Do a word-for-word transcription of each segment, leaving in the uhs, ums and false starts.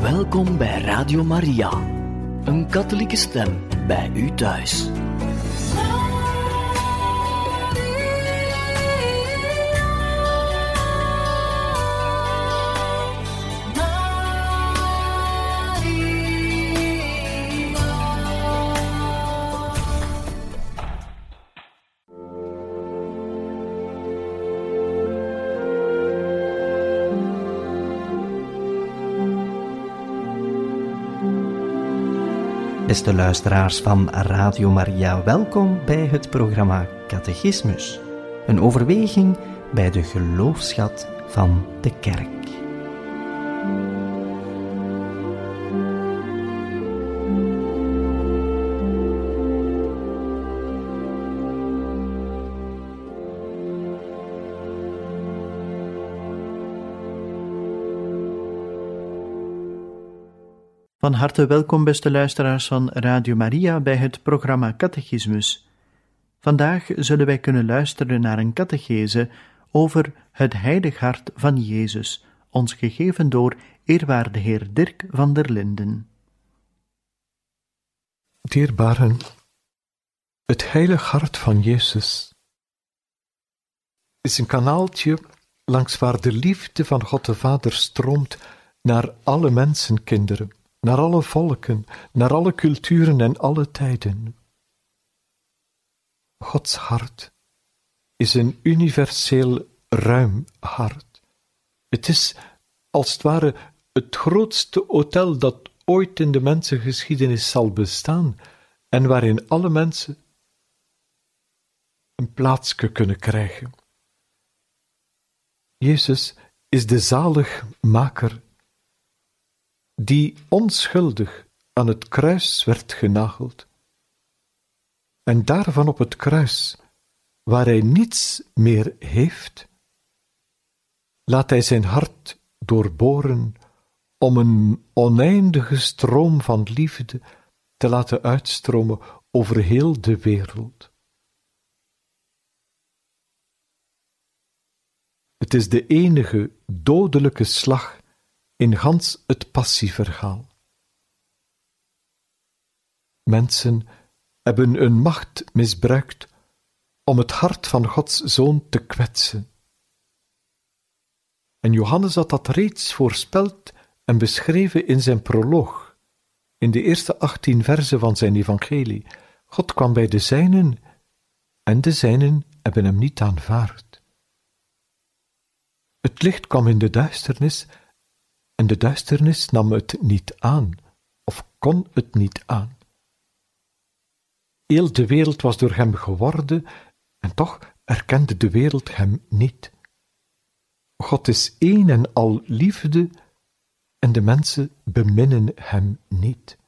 Welkom bij Radio Maria, een katholieke stem bij u thuis. Beste luisteraars van Radio Maria, welkom bij het programma Catechismus. Een overweging bij de geloofsschat van de Kerk. Van harte welkom, beste luisteraars van Radio Maria, bij het programma Catechismus. Vandaag zullen wij kunnen luisteren naar een catechese over het heilig hart van Jezus, ons gegeven door eerwaarde heer Dirk van der Linden. Dierbaren, het heilig hart van Jezus is een kanaaltje langs waar de liefde van God de Vader stroomt naar alle mensenkinderen, naar alle volken, naar alle culturen en alle tijden. Gods hart is een universeel ruim hart. Het is, als het ware, het grootste hotel dat ooit in de mensengeschiedenis zal bestaan en waarin alle mensen een plaatsje kunnen krijgen. Jezus is de zaligmaker die onschuldig aan het kruis werd genageld. En daarvan op het kruis, waar hij niets meer heeft, laat hij zijn hart doorboren om een oneindige stroom van liefde te laten uitstromen over heel de wereld. Het is de enige dodelijke slag in gans het passieverhaal. Mensen hebben hun macht misbruikt om het hart van Gods Zoon te kwetsen. En Johannes had dat reeds voorspeld en beschreven in zijn proloog, in de eerste achttien verzen van zijn evangelie. God kwam bij de zijnen, en de zijnen hebben hem niet aanvaard. Het licht kwam in de duisternis, en de duisternis nam het niet aan, of kon het niet aan. Heel de wereld was door hem geworden, en toch erkende de wereld hem niet. God is één en al liefde, en de mensen beminnen hem niet.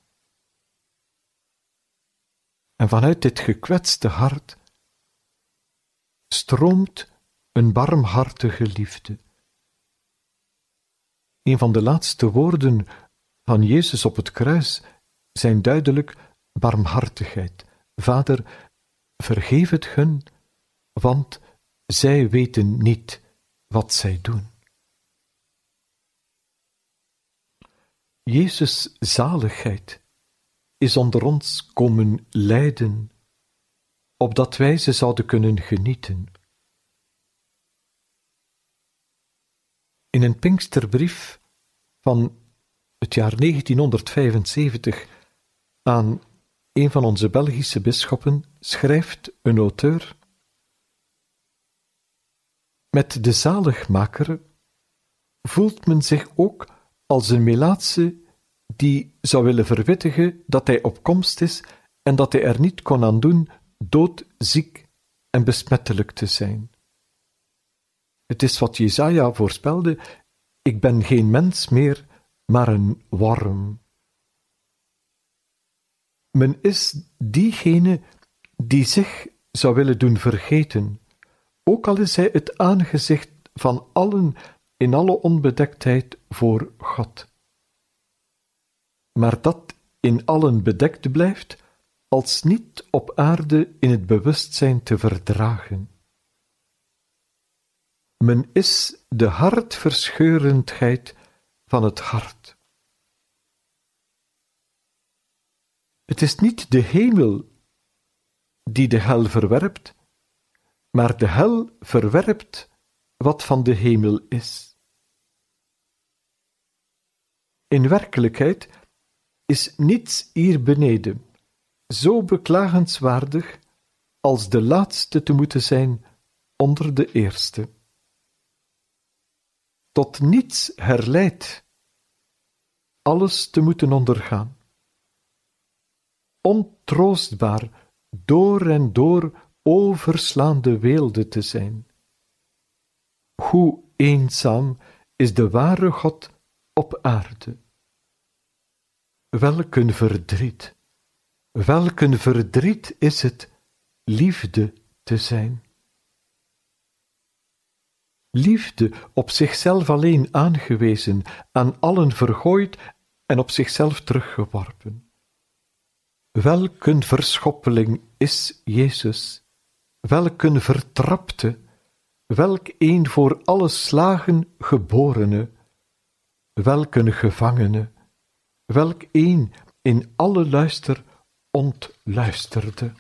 En vanuit dit gekwetste hart stroomt een barmhartige liefde. Een van de laatste woorden van Jezus op het kruis zijn duidelijk barmhartigheid. Vader, vergeef het hun, want zij weten niet wat zij doen. Jezus' zaligheid is onder ons komen lijden, opdat wij ze zouden kunnen genieten. In een Pinksterbrief van het jaar negentienhonderdvijfenzeventig aan een van onze Belgische bisschoppen schrijft een auteur: met de zaligmaker voelt men zich ook als een melaatse die zou willen verwittigen dat hij op komst is en dat hij er niet kon aan doen doodziek en besmettelijk te zijn. Het is wat Jesaja voorspelde: ik ben geen mens meer, maar een worm. Men is diegene die zich zou willen doen vergeten, ook al is hij het aangezicht van allen in alle onbedektheid voor God. Maar dat in allen bedekt blijft, als niet op aarde in het bewustzijn te verdragen. Men is de hartverscheurendheid van het hart. Het is niet de hemel die de hel verwerpt, maar de hel verwerpt wat van de hemel is. In werkelijkheid is niets hier beneden zo beklagenswaardig als de laatste te moeten zijn onder de eerste. Tot niets herleidt alles te moeten ondergaan. Ontroostbaar door en door overslaande weelde te zijn. Hoe eenzaam is de ware God op aarde. Welk een verdriet, welk een verdriet is het liefde te zijn. Liefde op zichzelf alleen aangewezen, aan allen vergooid en op zichzelf teruggeworpen. Welk een verschoppeling is Jezus, welk een vertrapte, welk een voor alle slagen geborene, welk een gevangene, welk een in alle luister ontluisterde.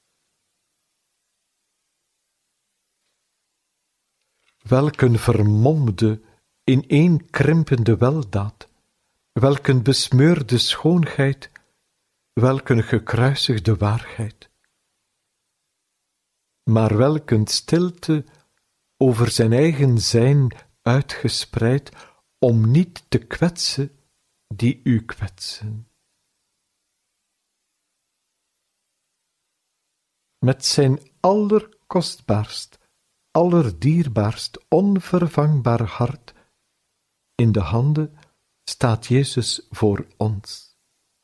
Welk een vermomde, ineenkrimpende weldaad, welk een besmeurde schoonheid, welk een gekruisigde waarheid. Maar welk een stilte over zijn eigen zijn uitgespreid, om niet te kwetsen die u kwetsen. Met zijn allerkostbaarst, allerdierbaarst, onvervangbaar hart in de handen staat Jezus voor ons.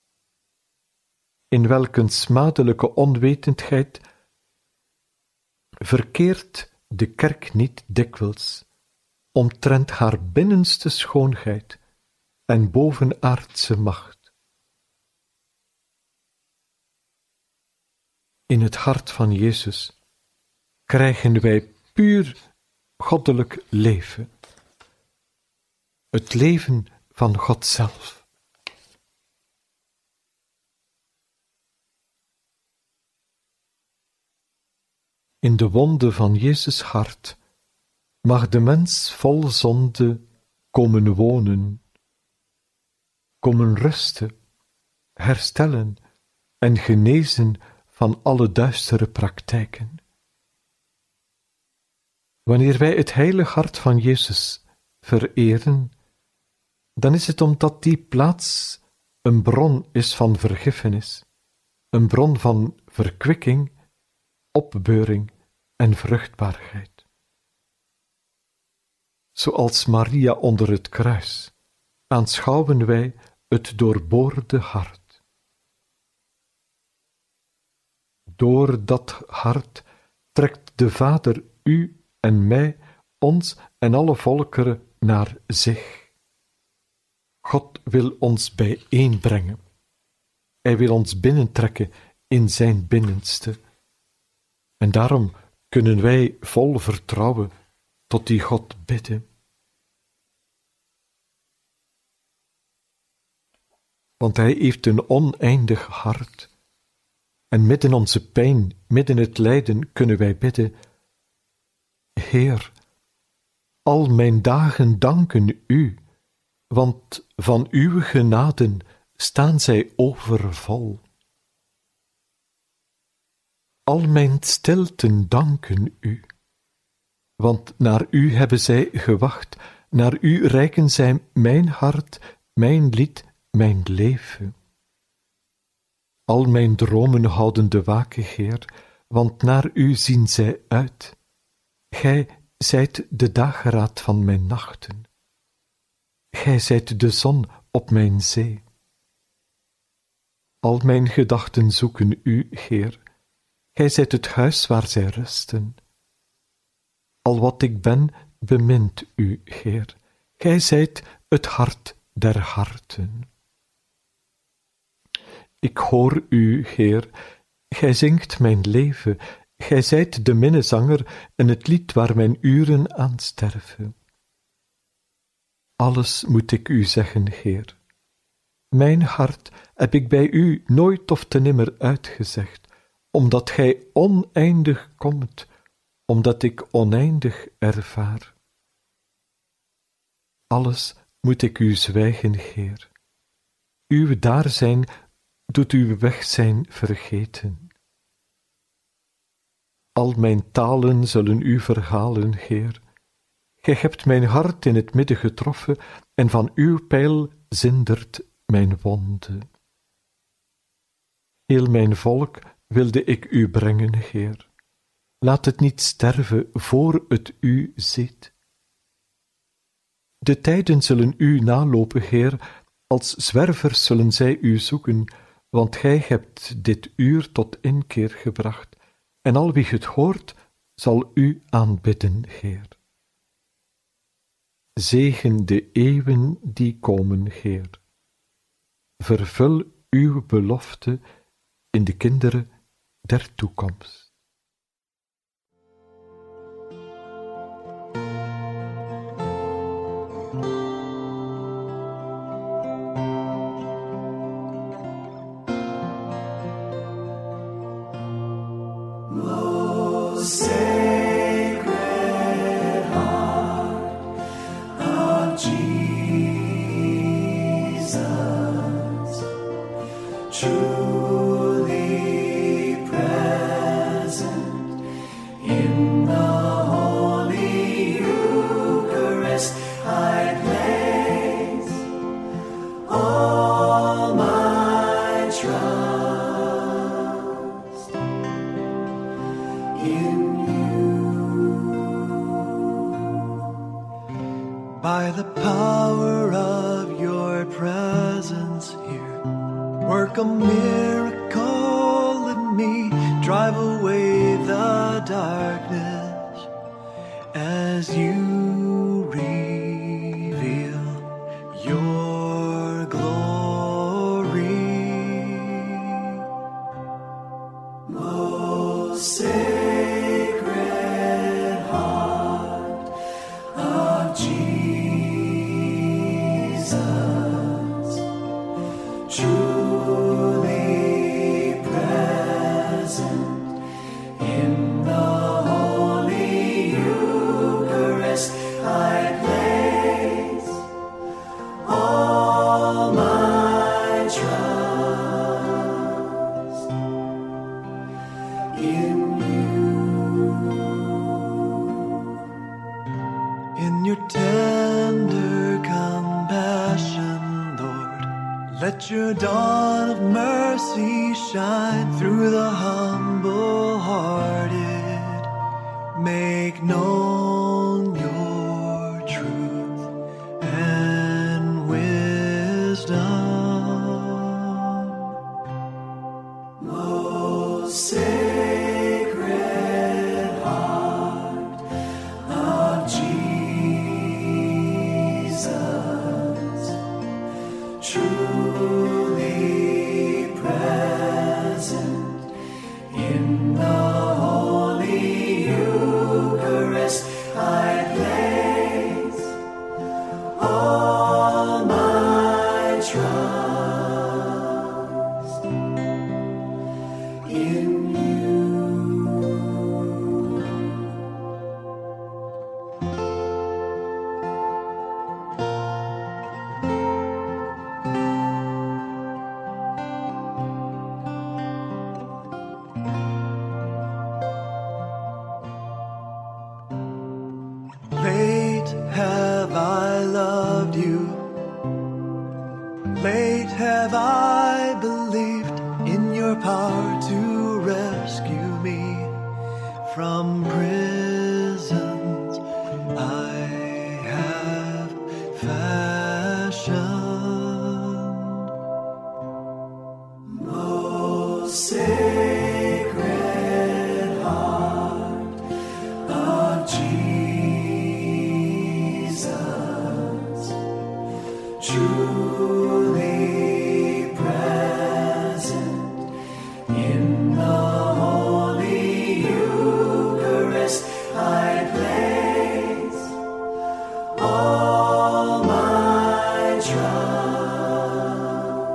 In welk een smadelijke onwetendheid verkeert de kerk niet dikwijls omtrent haar binnenste schoonheid en bovenaardse macht. In het hart van Jezus krijgen wij puur goddelijk leven. Het leven van God zelf. In de wonde van Jezus' hart mag de mens vol zonde komen wonen, komen rusten, herstellen en genezen van alle duistere praktijken. Wanneer wij het heilige hart van Jezus vereren, dan is het omdat die plaats een bron is van vergiffenis, een bron van verkwikking, opbeuring en vruchtbaarheid. Zoals Maria onder het kruis, aanschouwen wij het doorboorde hart. Door dat hart trekt de Vader u en mij, ons en alle volkeren naar zich. God wil ons bijeenbrengen. Hij wil ons binnentrekken in zijn binnenste. En daarom kunnen wij vol vertrouwen tot die God bidden. Want hij heeft een oneindig hart. En midden onze pijn, midden het lijden, kunnen wij bidden: Heer, al mijn dagen danken u, want van uw genaden staan zij overvol. Al mijn stilten danken u, want naar u hebben zij gewacht, naar u reiken zij mijn hart, mijn lied, mijn leven. Al mijn dromen houden de waken, Heer, want naar u zien zij uit. Gij zijt de dageraad van mijn nachten. Gij zijt de zon op mijn zee. Al mijn gedachten zoeken u, Heer. Gij zijt het huis waar zij rusten. Al wat ik ben, bemint u, Heer. Gij zijt het hart der harten. Ik hoor u, Heer. Gij zingt mijn leven. Gij zijt de minnezanger en het lied waar mijn uren aan sterven. Alles moet ik u zeggen, Heer. Mijn hart heb ik bij u nooit of te nimmer uitgezegd, omdat gij oneindig komt, omdat ik oneindig ervaar. Alles moet ik u zwijgen, Heer. Uw daarzijn doet uw wegzijn vergeten. Al mijn talen zullen u verhalen, Heer. Gij hebt mijn hart in het midden getroffen en van uw pijl zindert mijn wonde. Heel mijn volk wilde ik u brengen, Heer. Laat het niet sterven voor het u ziet. De tijden zullen u nalopen, Heer, als zwervers zullen zij u zoeken, want gij hebt dit uur tot inkeer gebracht, en al wie het hoort, zal u aanbidden, Heer. Zegen de eeuwen die komen, Heer. Vervul uw belofte in de kinderen der toekomst. By the power of your presence here, work a miracle in me, drive away the darkness as you reveal your glory. Most sacred heart of Jesus, truly present in the Holy Eucharist, I place all my trust in you. In your tender compassion, Lord, let your dawn of mercy shine through the humble-hearted. Make known your truth and wisdom. Most sacred heart of Jesus, truly present in the Holy Eucharist, I place all my trust in you. Late have I loved you, late have I believed in your power to rescue me from prisons I have fashioned. Most sacred heart of Jesus, truly present in the Holy Eucharist, I place all my trust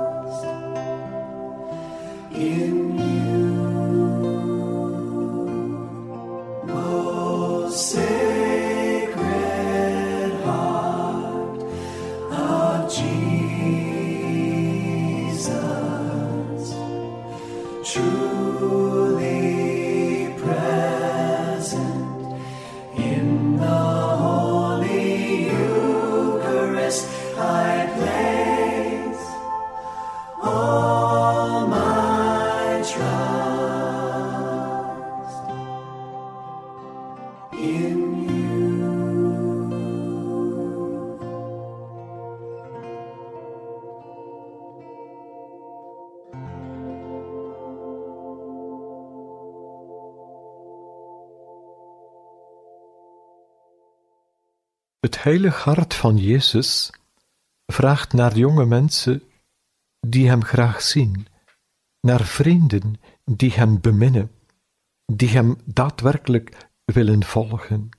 Het heilig hart van Jezus vraagt naar jonge mensen die hem graag zien, naar vrienden die hem beminnen, die hem daadwerkelijk willen volgen.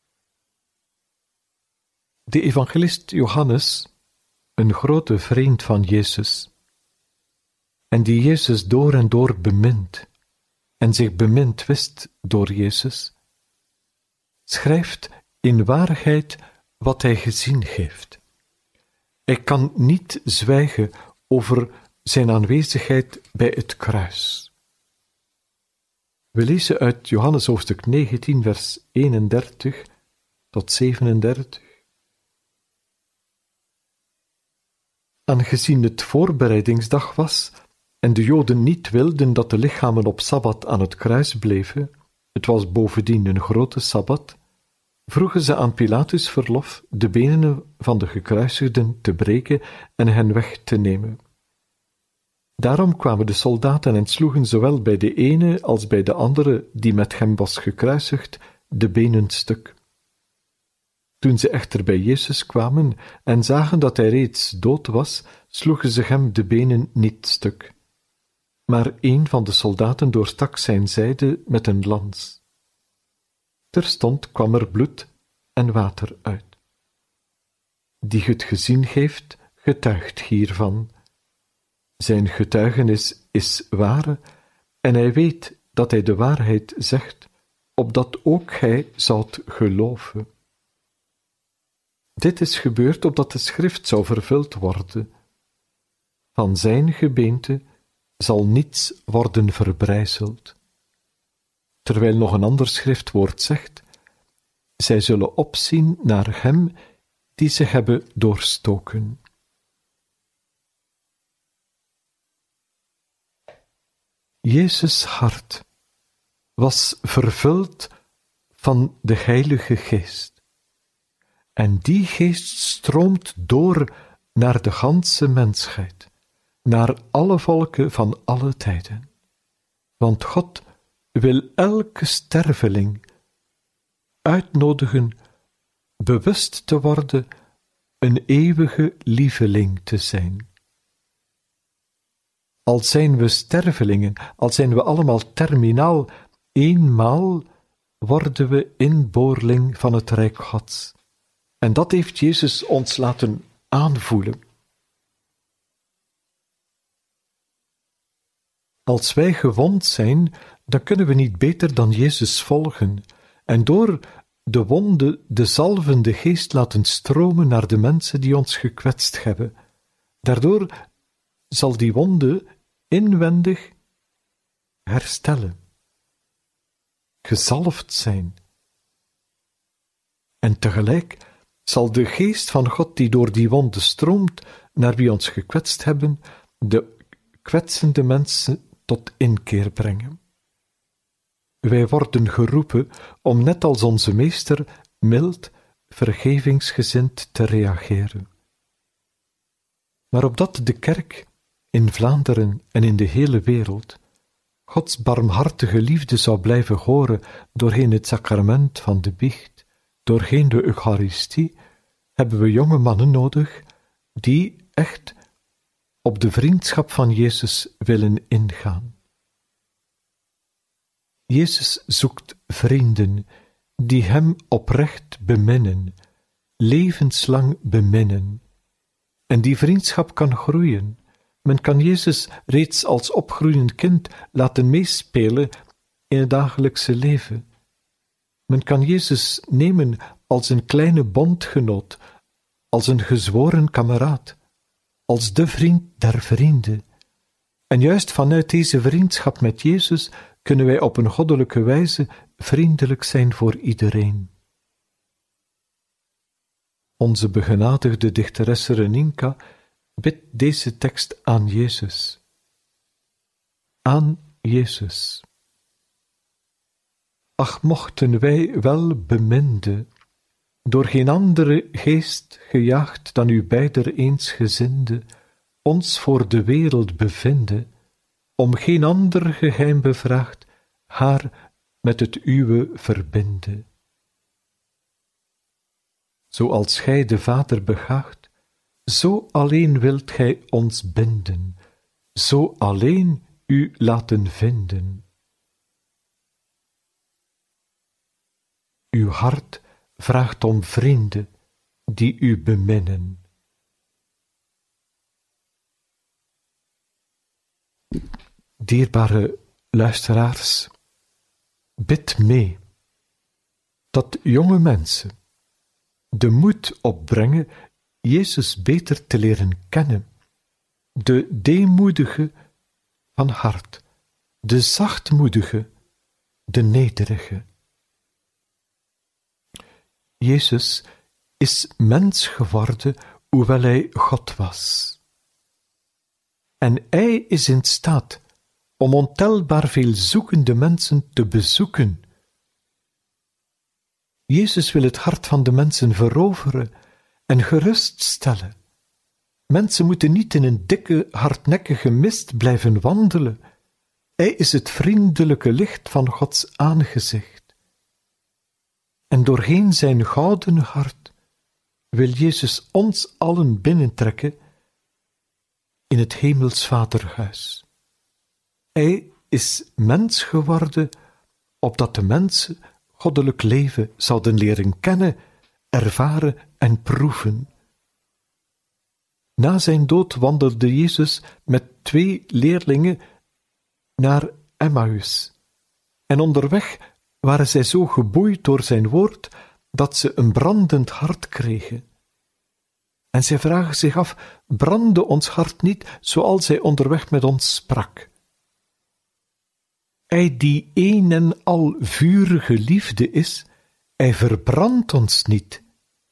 De evangelist Johannes, een grote vriend van Jezus, en die Jezus door en door bemint, en zich bemind wist door Jezus, schrijft in waarheid wat hij gezien heeft. Hij kan niet zwijgen over zijn aanwezigheid bij het kruis. We lezen uit Johannes hoofdstuk negentien, vers eenendertig tot zevenendertig. Aangezien het voorbereidingsdag was en de Joden niet wilden dat de lichamen op Sabbat aan het kruis bleven, het was bovendien een grote Sabbat, vroegen ze aan Pilatus verlof de benen van de gekruisigden te breken en hen weg te nemen. Daarom kwamen de soldaten en sloegen zowel bij de ene als bij de andere die met hem was gekruisigd de benen stuk. Toen ze echter bij Jezus kwamen en zagen dat hij reeds dood was, sloegen ze hem de benen niet stuk. Maar een van de soldaten doorstak zijn zijde met een lans. Terstond kwam er bloed en water uit. Die het gezien heeft, getuigt hiervan. Zijn getuigenis is waar, en hij weet dat hij de waarheid zegt, opdat ook hij zoudt geloven. Dit is gebeurd opdat de schrift zou vervuld worden. Van zijn gebeente zal niets worden verbrijzeld. Terwijl nog een ander schriftwoord zegt, zij zullen opzien naar hem die ze hebben doorstoken. Jezus' hart was vervuld van de Heilige Geest. En die Geest stroomt door naar de ganse mensheid, naar alle volken van alle tijden. Want God wil elke sterveling uitnodigen bewust te worden een eeuwige lieveling te zijn. Al zijn we stervelingen, al zijn we allemaal terminaal, eenmaal worden we inboorling van het Rijk Gods. En dat heeft Jezus ons laten aanvoelen. Als wij gewond zijn, dan kunnen we niet beter dan Jezus volgen en door de wonde de zalvende geest laten stromen naar de mensen die ons gekwetst hebben. Daardoor zal die wonde inwendig herstellen, gezalfd zijn. En tegelijk zal de geest van God die door die wonde stroomt naar wie ons gekwetst hebben, de kwetsende mensen tot inkeer brengen. Wij worden geroepen om net als onze meester mild, vergevingsgezind te reageren. Maar opdat de kerk in Vlaanderen en in de hele wereld Gods barmhartige liefde zou blijven horen doorheen het sacrament van de biecht, doorheen de Eucharistie, hebben we jonge mannen nodig die echt op de vriendschap van Jezus willen ingaan. Jezus zoekt vrienden die hem oprecht beminnen, levenslang beminnen. En die vriendschap kan groeien. Men kan Jezus reeds als opgroeiend kind laten meespelen in het dagelijkse leven. Men kan Jezus nemen als een kleine bondgenoot, als een gezworen kameraad, als de vriend der vrienden. En juist vanuit deze vriendschap met Jezus kunnen wij op een goddelijke wijze vriendelijk zijn voor iedereen. Onze begenadigde dichteres Reninka bidt deze tekst aan Jezus. Aan Jezus. Ach, mochten wij wel beminde, door geen andere geest gejaagd dan uw beider eensgezinde, ons voor de wereld bevinden, om geen ander geheim bevraagd, haar met het uwe verbinde. Zoals gij de Vader begaagt, zo alleen wilt gij ons binden, zo alleen u laten vinden. Uw hart vraagt om vrienden die u beminnen. Dierbare luisteraars, bid mee dat jonge mensen de moed opbrengen Jezus beter te leren kennen, de deemoedige van hart, de zachtmoedige, de nederige. Jezus is mens geworden, hoewel hij God was. En hij is in staat om ontelbaar veel zoekende mensen te bezoeken. Jezus wil het hart van de mensen veroveren en geruststellen. Mensen moeten niet in een dikke, hardnekkige mist blijven wandelen. Hij is het vriendelijke licht van Gods aangezicht. En doorheen zijn gouden hart wil Jezus ons allen binnentrekken in het hemels vaderhuis. Hij is mens geworden, opdat de mensen goddelijk leven zouden leren kennen, ervaren en proeven. Na zijn dood wandelde Jezus met twee leerlingen naar Emmaus. En onderweg waren zij zo geboeid door zijn woord, dat ze een brandend hart kregen. En zij vragen zich af, brandde ons hart niet, zoals hij onderweg met ons sprak? Hij die een en al vurige liefde is, hij verbrandt ons niet.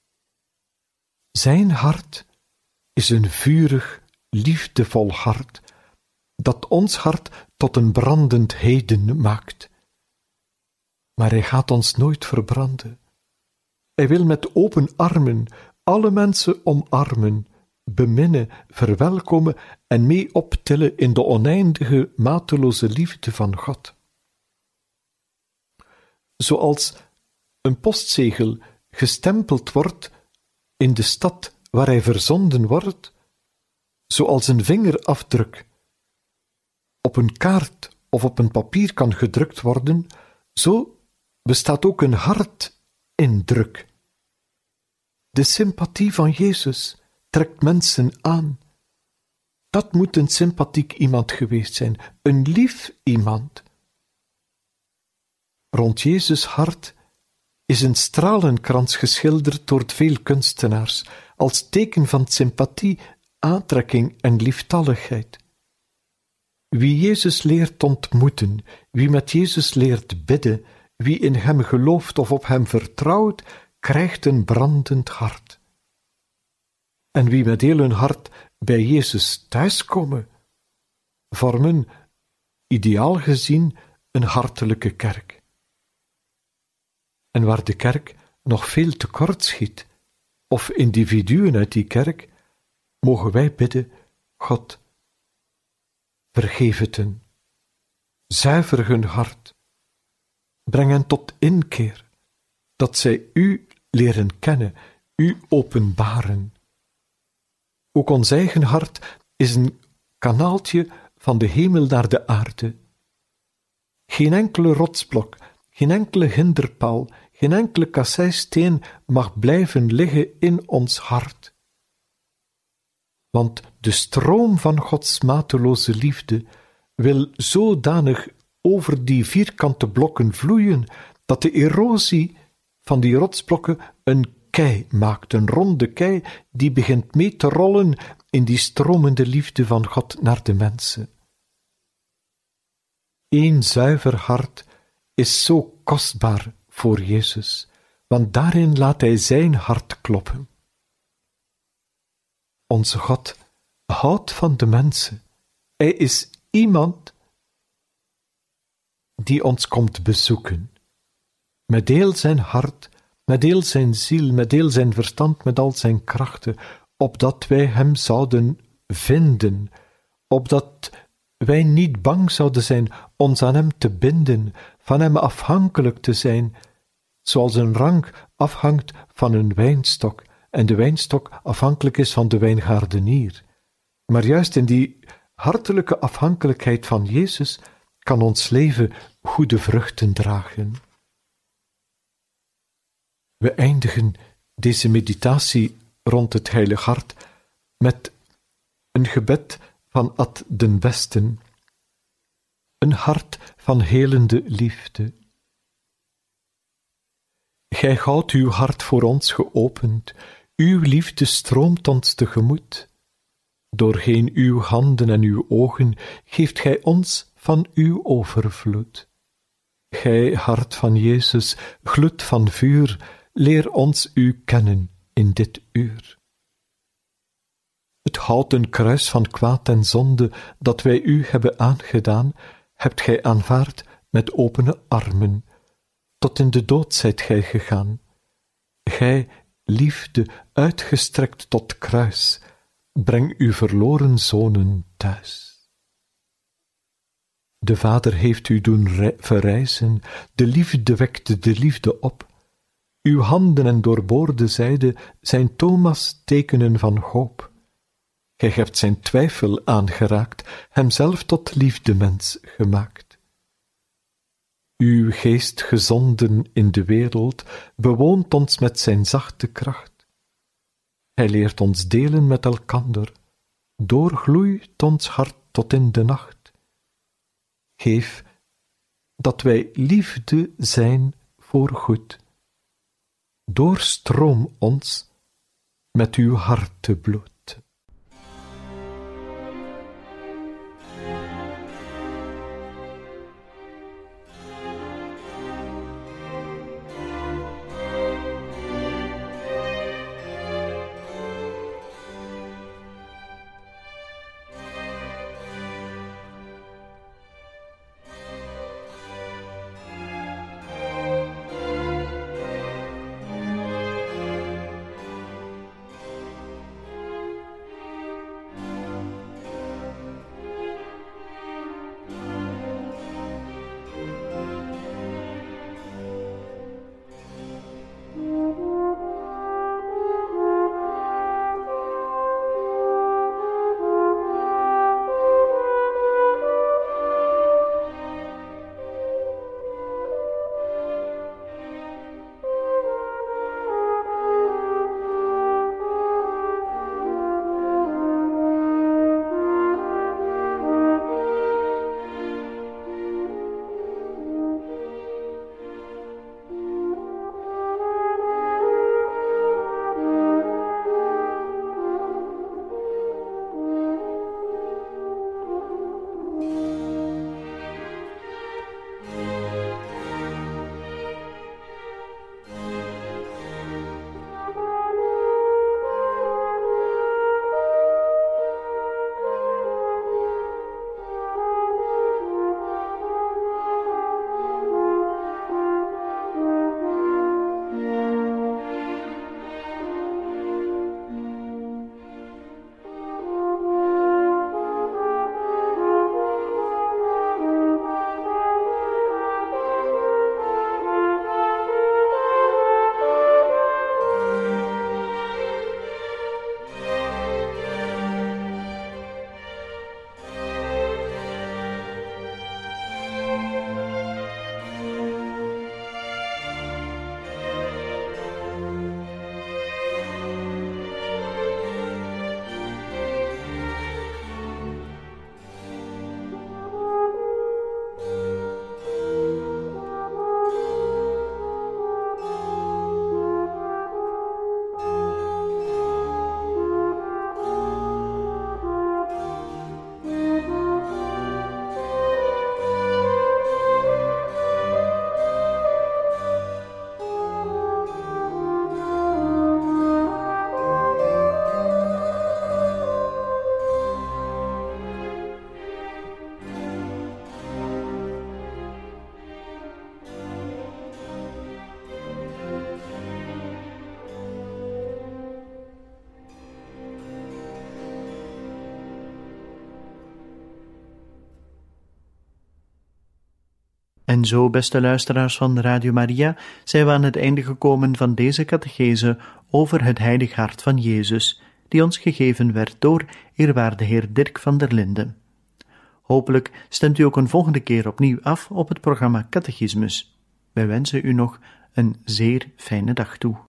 Zijn hart is een vurig, liefdevol hart, dat ons hart tot een brandend heden maakt. Maar hij gaat ons nooit verbranden. Hij wil met open armen alle mensen omarmen, beminnen, verwelkomen en mee optillen in de oneindige, mateloze liefde van God. Zoals een postzegel gestempeld wordt in de stad waar hij verzonden wordt, zoals een vingerafdruk op een kaart of op een papier kan gedrukt worden, zo bestaat ook een hartindruk. De sympathie van Jezus trekt mensen aan. Dat moet een sympathiek iemand geweest zijn, een lief iemand. Rond Jezus' hart is een stralenkrans geschilderd door veel kunstenaars, als teken van sympathie, aantrekking en lieftalligheid. Wie Jezus leert ontmoeten, wie met Jezus leert bidden, wie in hem gelooft of op hem vertrouwt, krijgt een brandend hart. En wie met heel hun hart bij Jezus thuiskomen, vormen, ideaal gezien, een hartelijke kerk. En waar de kerk nog veel tekort schiet, of individuen uit die kerk, mogen wij bidden, God, vergeef het hen, zuiver hun hart, breng hen tot inkeer, dat zij u leren kennen, u openbaren. Ook ons eigen hart is een kanaaltje van de hemel naar de aarde. Geen enkele rotsblok, geen enkele hinderpaal, geen enkele kasseisteen mag blijven liggen in ons hart. Want de stroom van Gods mateloze liefde wil zodanig over die vierkante blokken vloeien, dat de erosie van die rotsblokken een kei maakt, een ronde kei die begint mee te rollen in die stromende liefde van God naar de mensen. Eén zuiver hart is zo kostbaar voor Jezus, want daarin laat hij zijn hart kloppen. Onze God houdt van de mensen. Hij is iemand die ons komt bezoeken. Met heel zijn hart, met heel zijn ziel, met heel zijn verstand, met al zijn krachten, opdat wij hem zouden vinden, opdat wij niet bang zouden zijn ons aan hem te binden, van hem afhankelijk te zijn, zoals een rank afhangt van een wijnstok en de wijnstok afhankelijk is van de wijngaardenier. Maar juist in die hartelijke afhankelijkheid van Jezus kan ons leven goede vruchten dragen. We eindigen deze meditatie rond het Heilig Hart met een gebed van Ad den Besten, een hart van helende liefde. Gij houdt uw hart voor ons geopend, uw liefde stroomt ons tegemoet. Doorheen uw handen en uw ogen geeft gij ons van uw overvloed. Gij, hart van Jezus, gloed van vuur, leer ons u kennen in dit uur. Het houten kruis van kwaad en zonde dat wij u hebben aangedaan, hebt gij aanvaard met opene armen. Tot in de dood zijt gij gegaan. Gij, liefde, uitgestrekt tot kruis, breng uw verloren zonen thuis. De Vader heeft u doen verrijzen, de liefde wekte de liefde op. Uw handen en doorboorde zijde zijn Thomas tekenen van hoop. Gij hebt zijn twijfel aangeraakt, hemzelf tot liefdemens gemaakt. Uw geest gezonden in de wereld bewoont ons met zijn zachte kracht. Hij leert ons delen met elkander, doorgloeit ons hart tot in de nacht. Geef dat wij liefde zijn voor goed. Doorstroom ons met uw hartebloed. En zo, beste luisteraars van Radio Maria, zijn we aan het einde gekomen van deze catechese over het heilig hart van Jezus, die ons gegeven werd door eerwaarde heer Dirk van der Linden. Hopelijk stemt u ook een volgende keer opnieuw af op het programma Catechismus. Wij wensen u nog een zeer fijne dag toe.